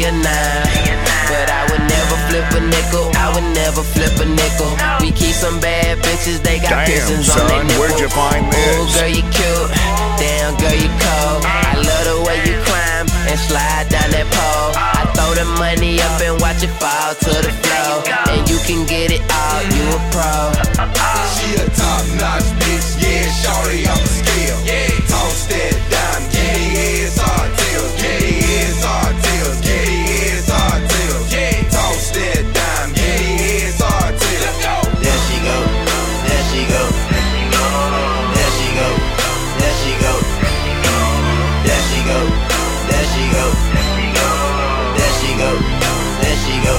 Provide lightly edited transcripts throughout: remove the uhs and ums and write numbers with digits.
a nine. But I would never flip a nickel, I would never flip a nickel. We keep some bad bitches, they got piercings on their nipple. Where'd you find this? Oh, girl, you cute, damn, girl, you cold. I love the way you climb and slide down that pole. I throw the money up and watch it fall to the floor. And you can get it all, you a pro. She a top-notch bitch, yeah, shorty off the scale. Toss that dime, give me heads, hard tails, give me heads, hard tails, give me heads, hard tails. Toss that dime, give me heads, hard tails. There she go, there she go, there she go, there she go, there she go, there she go, there she go, there she go.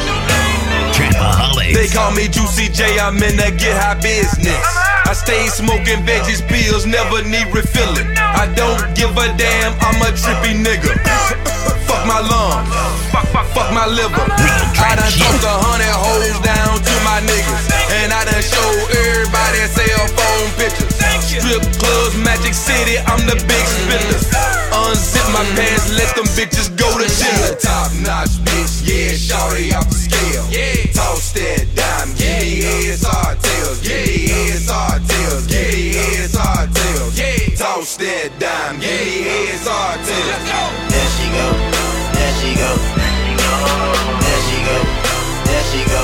They call me Juicy J, I'm in the get high business. I stay smoking veggies, pills, never need refilling. I don't give a damn, I'm a trippy nigga. Fuck my lungs, fuck my liver. I done tossed 100 hoes down to my niggas. And I done showed everybody cell phone pictures. Strip clubs, Magic City, I'm the big spender. Unzip my pants, let them bitches go to jail. Top-notch bitch, yeah, shorty off the scale. Toss that dime, give me heads, hard tails, give me heads, hard tails, give me heads, hard tails. Toss that dime, give me heads, hard tails. There she go, there she go, there she go, there she go,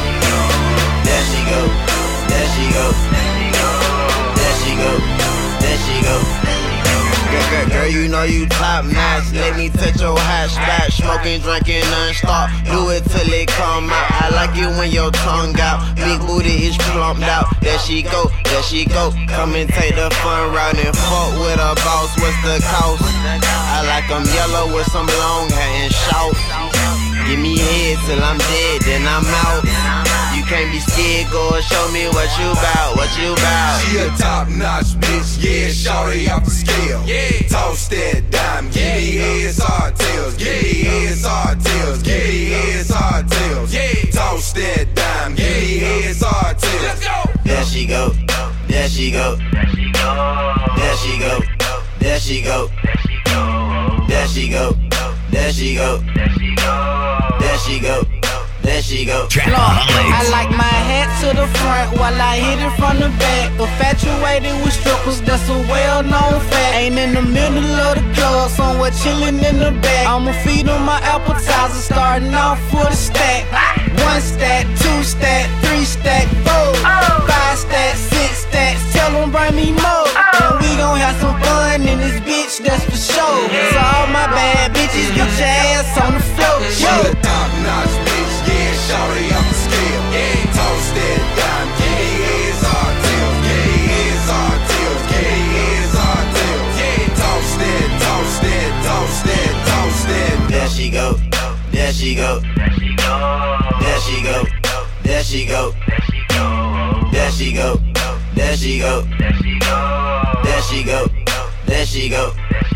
there she go, there she go, there she go, there she go. Girl, you know you top notch. Let me touch your hot spot. Smoking, drinking, non-stop. Do it till it come out. I like it when your tongue out. Big booty is plumped out. There she go, there she go. Come and take the fun route and fuck with a boss. What's the cost? I like them yellow with some long hair and short. Give me head till I'm dead, then I'm out. You can't be scared, go and show me what you bout, what you bout. She a top-notch bitch, yeah, shorty off the scale. Toss that dime, give me heads, hard tails, give me heads, hard tails, give me heads, hard tails. Toss that dime, give me heads, hard tails. There she go, there she go, there she go, there she go, there she go, there she go, there she go, there she go. I like my hat to the front while I hit it from the back. Infatuated with strippers, that's a well-known fact. Ain't in the middle of the club, somewhere chilling in the back. I'ma feed on my appetizer, starting off with a stack. 1 stack, 2 stack, 3 stack, 4, 5 stack, 6 stacks. Tell them bring me more, and we gon' have some fun in this bitch, that's for sure. So all my bad bitches, get your ass on the floor. She a top-notch bitch, yeah, shorty off the scale. Toss that dime, give me heads, hard tails, give me heads, hard tails, give me heads, hard tails. Toss that, toss that, toss that, toss that. There she go, there she go, there she go, there she go, there she go, there she go, there she go, there she go, there she go.